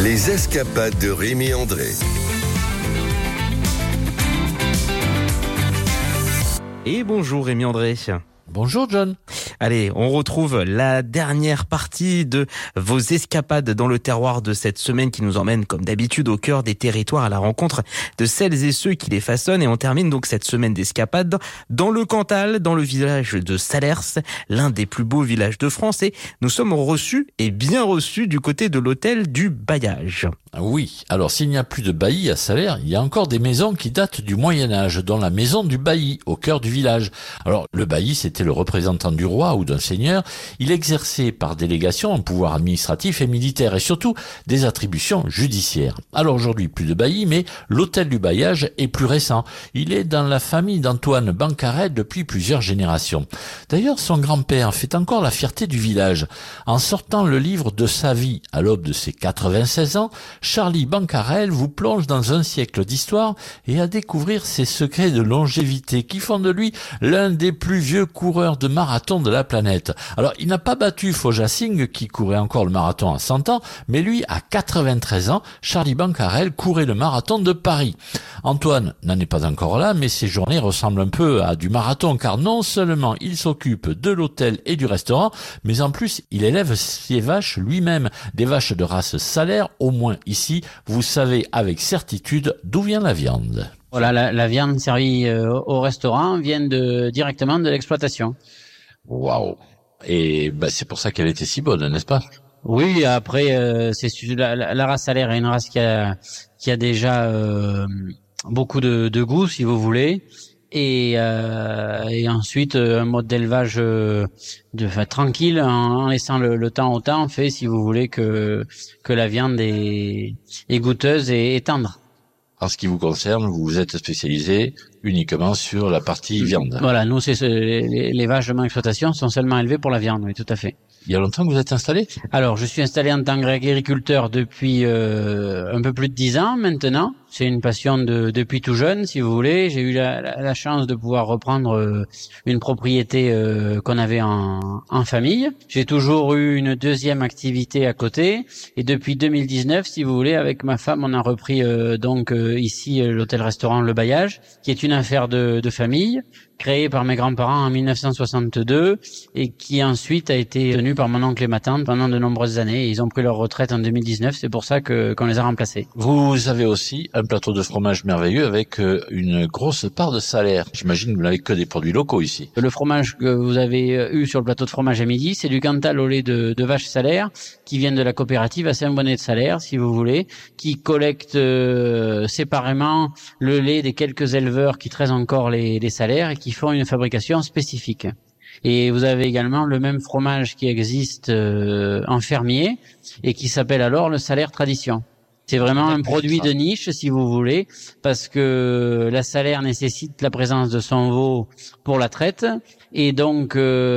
Les escapades de Rémi André. Et bonjour Rémi André. Bonjour John. Allez, on retrouve la dernière partie de vos escapades dans le terroir de cette semaine qui nous emmène comme d'habitude au cœur des territoires à la rencontre de celles et ceux qui les façonnent. Et on termine donc cette semaine d'escapades dans le Cantal, dans le village de Salers, l'un des plus beaux villages de France. Et nous sommes reçus et bien reçus du côté de l'hôtel du Bailliage. Oui, alors s'il n'y a plus de bailli à Salers, il y a encore des maisons qui datent du Moyen-Âge, dont la maison du bailli, au cœur du village. Alors le bailli, c'était le représentant du roi ou d'un seigneur. Il exerçait par délégation un pouvoir administratif et militaire et surtout des attributions judiciaires. Alors aujourd'hui, plus de bailli, mais l'hôtel du Bailliage est plus récent. Il est dans la famille d'Antoine Bancarel depuis plusieurs générations. D'ailleurs, son grand-père fait encore la fierté du village. En sortant le livre de sa vie à l'aube de ses 96 ans, Charlie Bancarel vous plonge dans un siècle d'histoire et à découvrir ses secrets de longévité qui font de lui l'un des plus vieux coureurs de marathon de la planète. Alors, il n'a pas battu Fauja Singh qui courait encore le marathon à 100 ans, mais lui, à 93 ans, Charlie Bancarel courait le marathon de Paris. Antoine n'en est pas encore là, mais ses journées ressemblent un peu à du marathon car non seulement il s'occupe de l'hôtel et du restaurant, mais en plus, il élève ses vaches lui-même, des vaches de race Salaire, au moins ici, vous savez avec certitude d'où vient la viande. Voilà, la viande servie au restaurant vient directement de l'exploitation. Waouh. Et c'est pour ça qu'elle était si bonne, n'est-ce pas? Oui, après c'est la race Salaire est une race qui a déjà beaucoup de goût, si vous voulez. Et ensuite un mode d'élevage tranquille en laissant le temps au temps fait, si vous voulez, que la viande est goûteuse et tendre. En ce qui vous concerne, vous vous êtes spécialisé uniquement sur la partie viande. Voilà, nous les vaches de mon exploitation sont seulement élevées pour la viande, oui, tout à fait. Il y a longtemps que vous êtes installé? Alors, je suis installé en tant qu'agriculteur depuis un peu plus de 10 ans maintenant. C'est une passion depuis tout jeune, si vous voulez. J'ai eu la chance de pouvoir reprendre une propriété qu'on avait en famille. J'ai toujours eu une deuxième activité à côté. Et depuis 2019, si vous voulez, avec ma femme, on a repris ici l'hôtel-restaurant Le Bailliage, qui est une affaire de famille, créée par mes grands-parents en 1962 et qui ensuite a été tenue par mon oncle et ma tante pendant de nombreuses années. Ils ont pris leur retraite en 2019, c'est pour ça qu'on les a remplacés. Vous avez aussi un plateau de fromage merveilleux avec une grosse part de Salaire. J'imagine que vous n'avez que des produits locaux ici. Le fromage que vous avez eu sur le plateau de fromage à midi, c'est du Cantal au lait de vache Salaire qui vient de la coopérative à Saint-Bonnet de Salaire, si vous voulez, qui collecte séparément le lait des quelques éleveurs qui traitent encore les Salaires et qui font une fabrication spécifique. Et vous avez également le même fromage qui existe en fermier et qui s'appelle alors le Salaire Tradition. C'est vraiment un produit de niche, si vous voulez, parce que la Salaire nécessite la présence de son veau pour la traite, et donc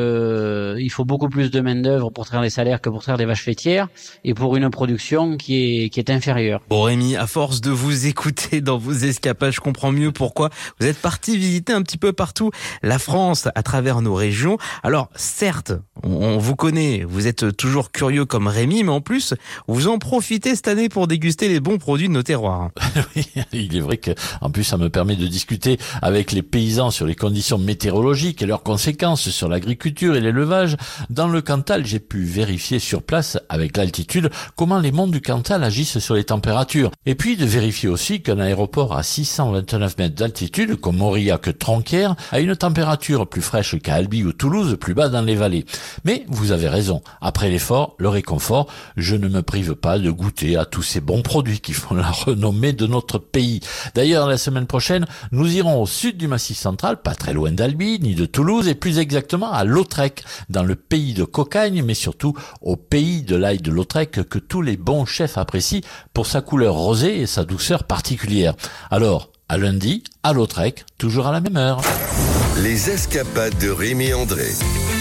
il faut beaucoup plus de main-d'œuvre pour traire les Salaires que pour traire des vaches laitières, et pour une production qui est inférieure. Bon Rémi, à force de vous écouter dans vos escapades, je comprends mieux pourquoi vous êtes parti visiter un petit peu partout la France à travers nos régions. Alors certes, on vous connaît, vous êtes toujours curieux comme Rémi, mais en plus, vous en profitez cette année pour déguster les bons produits de nos terroirs. Oui, il est vrai que, en plus, ça me permet de discuter avec les paysans sur les conditions météorologiques et leurs conséquences sur l'agriculture et l'élevage. Dans le Cantal, j'ai pu vérifier sur place, avec l'altitude, comment les monts du Cantal agissent sur les températures. Et puis de vérifier aussi qu'un aéroport à 629 mètres d'altitude, comme Aurillac-Tronquière, a une température plus fraîche qu'à Albi ou Toulouse, plus bas dans les vallées. Mais vous avez raison, après l'effort, le réconfort, je ne me prive pas de goûter à tous ces bons produits qui font la renommée de notre pays. D'ailleurs, la semaine prochaine, nous irons au sud du Massif central, pas très loin d'Albi, ni de Toulouse, et plus exactement à Lautrec, dans le pays de Cocagne, mais surtout au pays de l'ail de Lautrec que tous les bons chefs apprécient pour sa couleur rosée et sa douceur particulière. Alors, à lundi, à Lautrec, toujours à la même heure. Les escapades de Rémi André.